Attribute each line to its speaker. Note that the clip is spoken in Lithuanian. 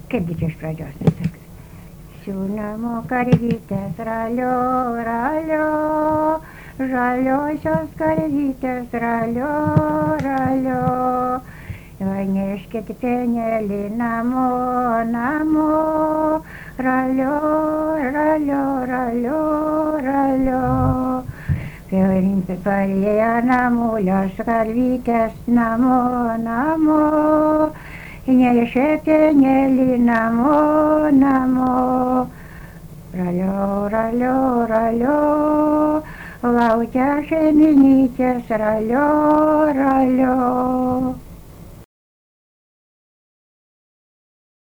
Speaker 1: Kaipgi čia iš pradžios pasakas. Siūnamo karvytės ralio, ralio, žaliosios karvytės ralio, ralio. Neškit penelį namo, namo, ralio, ralio, ralio, ralio. Parėję namulios karvytės namo, namo, nešė penelį namo, namo. Ralio, ralio, ralio, laukia šeimininkės ralio, ralio.